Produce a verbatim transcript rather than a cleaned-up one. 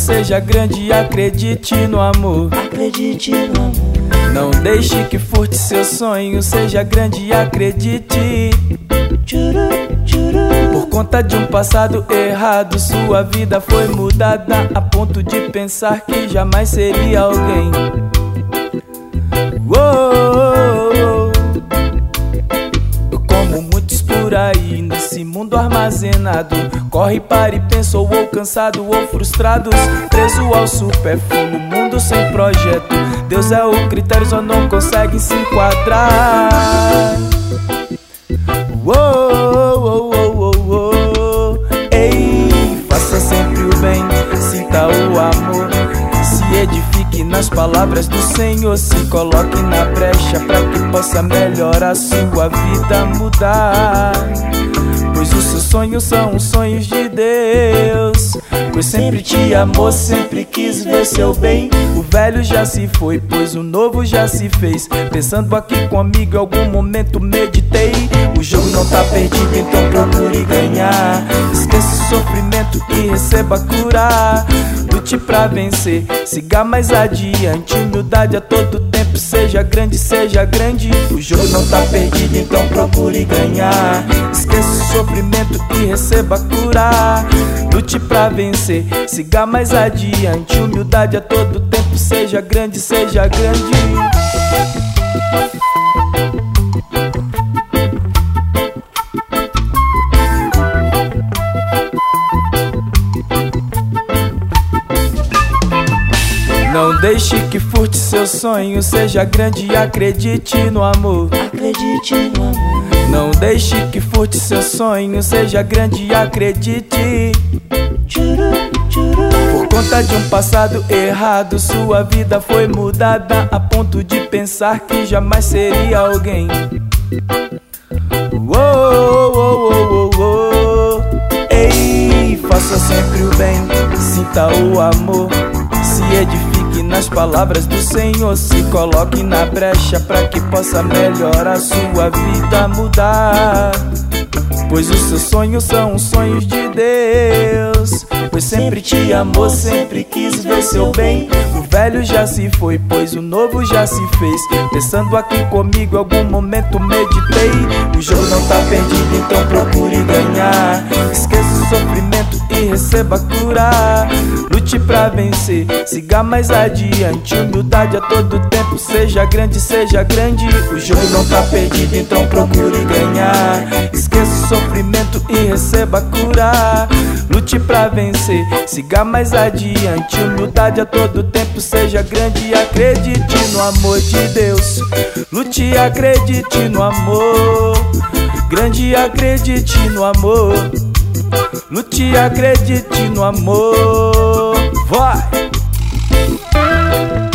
seja grande e acredite no amor. Acredite no amor. Não deixe que furte seu sonho, seja grande e acredite. Tchuru, tchuru. Por conta de um passado errado, sua vida foi mudada a ponto de pensar que jamais seria alguém. Uou, como muitos por aí nesse mundo armazenado, corre, para e pensa, ou cansado ou frustrados, preso ao supérfluo no mundo sem projeto. Deus é o critério, só não consegue se enquadrar. Uou, uou, uou, uou, uou. Ei, faça sempre o bem, sinta o amor, se edifique nas palavras do Senhor, se coloque na brecha para que possa melhorar sua vida, mudar. Pois os seus sonhos são os sonhos de Deus, pois sempre te amou, sempre quis ver seu bem. O velho já se foi, pois o novo já se fez. Pensando aqui comigo, em algum momento meditei. O jogo não tá perdido, então procure ganhar. Esqueça o sofrimento e receba a cura. Lute pra vencer, siga mais adiante. Humildade a todo tempo, seja grande, seja grande. O jogo não tá perdido, então procure ganhar. Esqueça o sofrimento e receba a cura. Lute pra vencer, siga mais adiante. Humildade a todo tempo, seja grande, seja grande. Não deixe que furte seu sonho, seja grande e acredite no amor. Acredite no amor. Não deixe que furte seu sonho, seja grande e acredite. Tchuru, tchuru. Por conta de um passado errado, sua vida foi mudada a ponto de pensar que jamais seria alguém. Uou, uou, uou, uou, uou. Ei, faça sempre o bem, sinta o amor, se edifique nas palavras do Senhor, se coloque na brecha para que possa melhorar sua vida, mudar. Pois os seus sonhos são os sonhos de Deus, pois sempre te amou, sempre quis ver seu bem. O velho já se foi, pois o novo já se fez. Pensando aqui comigo, em algum momento meditei. O jogo não tá perdido, então procure ganhar. Esqueça o sofrimento e receba a cura. Lute pra vencer, siga mais adiante. Humildade a todo tempo, seja grande, seja grande. O jogo não tá perdido, então procure ganhar. Esqueça o sofrimento e receba a cura. Lute pra vencer, siga mais adiante. Humildade a todo tempo, seja grande e acredite no amor de Deus. Lute e acredite no amor, grande e acredite no amor. Lute e acredite no amor. Vai!